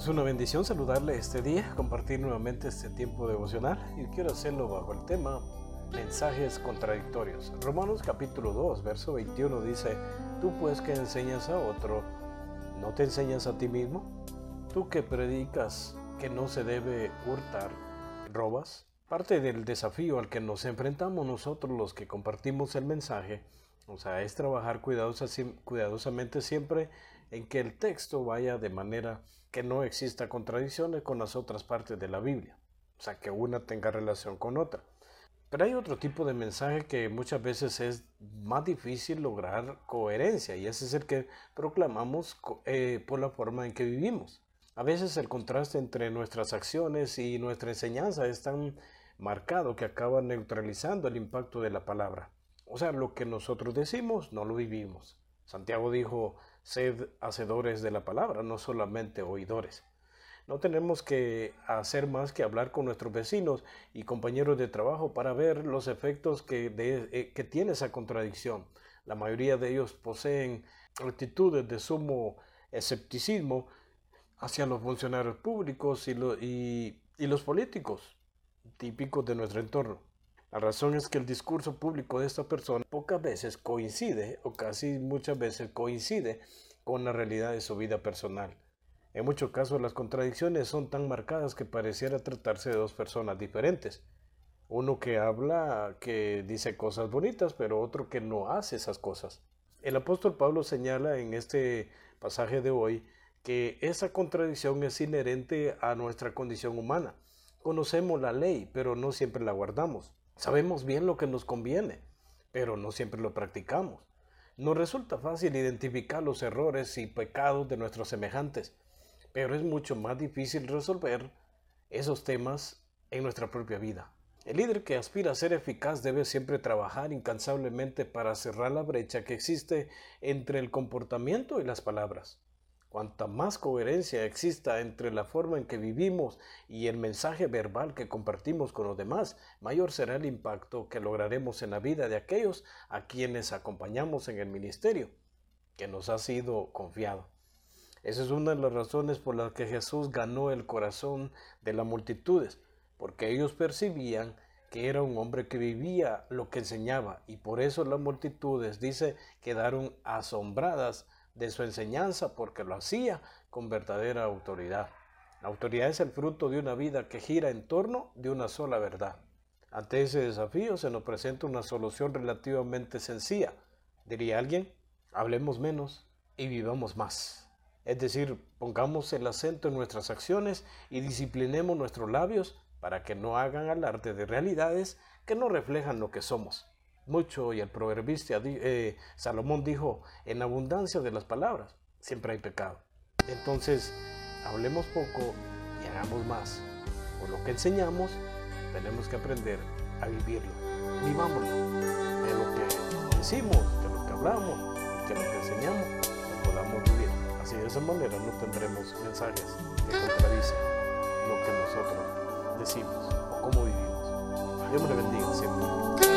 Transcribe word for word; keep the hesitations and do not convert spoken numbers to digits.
Es una bendición saludarle este día, compartir nuevamente este tiempo devocional y quiero hacerlo bajo el tema mensajes contradictorios. Romanos capítulo dos, verso veintiuno dice: tú pues que enseñas a otro, ¿no te enseñas a ti mismo? Tú que predicas que no se debe hurtar, ¿robas? Parte del desafío al que nos enfrentamos nosotros los que compartimos el mensaje, o sea, es trabajar cuidadosa, cuidadosamente siempre en que el texto vaya de manera que no exista contradicciones con las otras partes de la Biblia, o sea, que una tenga relación con otra. Pero hay otro tipo de mensaje que muchas veces es más difícil lograr coherencia, y ese es el que proclamamos eh, por la forma en que vivimos. A veces el contraste entre nuestras acciones y nuestra enseñanza es tan marcado que acaba neutralizando el impacto de la palabra. O sea, lo que nosotros decimos no lo vivimos. Santiago dijo: sed hacedores de la palabra, no solamente oidores. No tenemos que hacer más que hablar con nuestros vecinos y compañeros de trabajo para ver los efectos que, de, eh, que tiene esa contradicción. La mayoría de ellos poseen actitudes de sumo escepticismo hacia los funcionarios públicos y, lo, y, y los políticos típicos de nuestro entorno. La razón es que el discurso público de esta persona pocas veces coincide, o casi muchas veces coincide, con la realidad de su vida personal. En muchos casos las contradicciones son tan marcadas que pareciera tratarse de dos personas diferentes. Uno que habla, que dice cosas bonitas, pero otro que no hace esas cosas. El apóstol Pablo señala en este pasaje de hoy que esa contradicción es inherente a nuestra condición humana. Conocemos la ley, pero no siempre la guardamos. Sabemos bien lo que nos conviene, pero no siempre lo practicamos. Nos resulta fácil identificar los errores y pecados de nuestros semejantes, pero es mucho más difícil resolver esos temas en nuestra propia vida. El líder que aspira a ser eficaz debe siempre trabajar incansablemente para cerrar la brecha que existe entre el comportamiento y las palabras. Cuanta más coherencia exista entre la forma en que vivimos y el mensaje verbal que compartimos con los demás, mayor será el impacto que lograremos en la vida de aquellos a quienes acompañamos en el ministerio que nos ha sido confiado. Esa es una de las razones por las que Jesús ganó el corazón de las multitudes, porque ellos percibían que era un hombre que vivía lo que enseñaba, y por eso las multitudes, dice, quedaron asombradas de su enseñanza porque lo hacía con verdadera autoridad. La autoridad es el fruto de una vida que gira en torno de una sola verdad. Ante ese desafío se nos presenta una solución relativamente sencilla. Diría alguien: hablemos menos y vivamos más. Es decir, pongamos el acento en nuestras acciones y disciplinemos nuestros labios para que no hagan alarde de realidades que no reflejan lo que somos. Mucho, y el proverbista eh, Salomón dijo: en abundancia de las palabras siempre hay pecado. Entonces, hablemos poco y hagamos más. Por lo que enseñamos, tenemos que aprender a vivirlo. Vivámoslo. De lo que decimos, de lo que hablamos, de lo que enseñamos, lo podamos vivir. Así, de esa manera no tendremos mensajes que contradicen lo que nosotros decimos o cómo vivimos. Dios me le bendiga siempre.